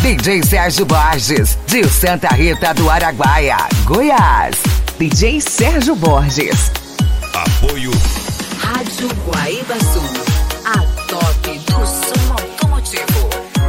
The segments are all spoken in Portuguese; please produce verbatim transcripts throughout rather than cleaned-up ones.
D J Sérgio Borges, de Santa Rita do Araguaia, Goiás. D J Sérgio Borges. Apoio Rádio Guaíba Sul, a top do som automotivo.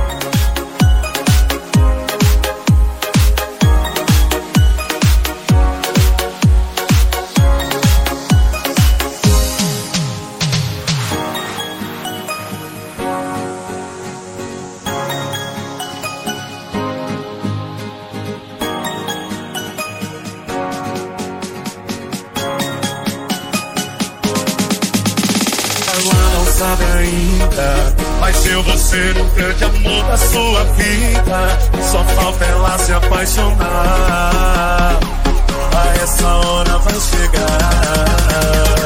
Sabe ainda, mas eu vou ser o grande amor da sua vida. Só falta ela se apaixonar. A essa hora vai chegar.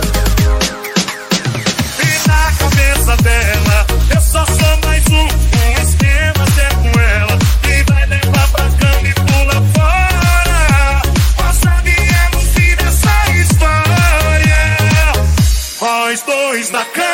E na cabeça dela, eu só sou mais um. Um esquema é com ela, que vai levar pra cama e pula fora. Nós viemos vir dessa história. Nós dois na cama.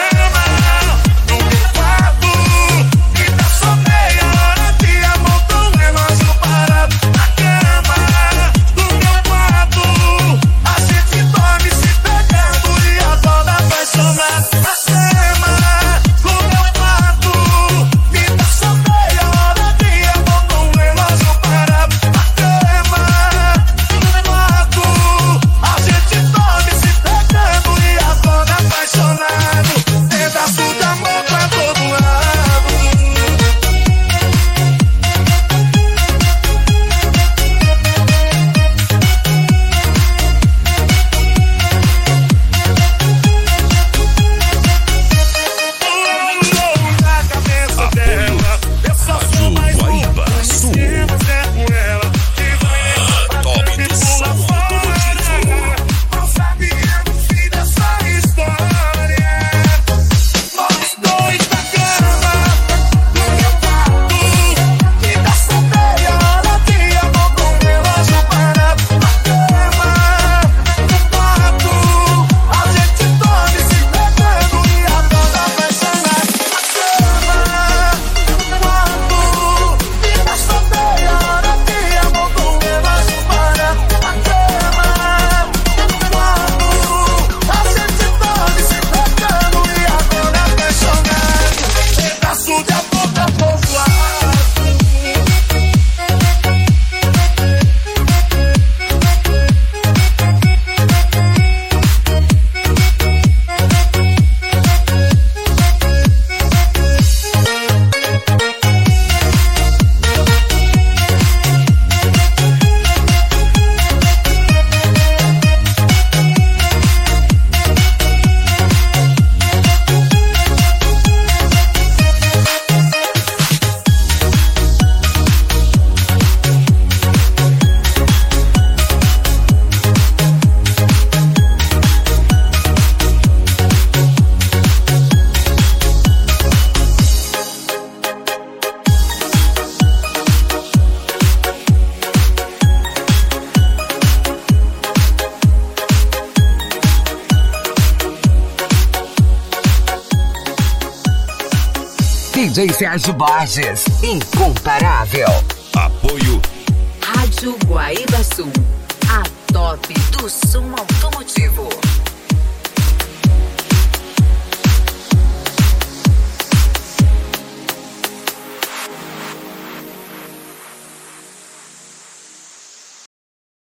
D J Sérgio Borges, incomparável. Apoio Rádio Guaíba Sul, a top do som automotivo.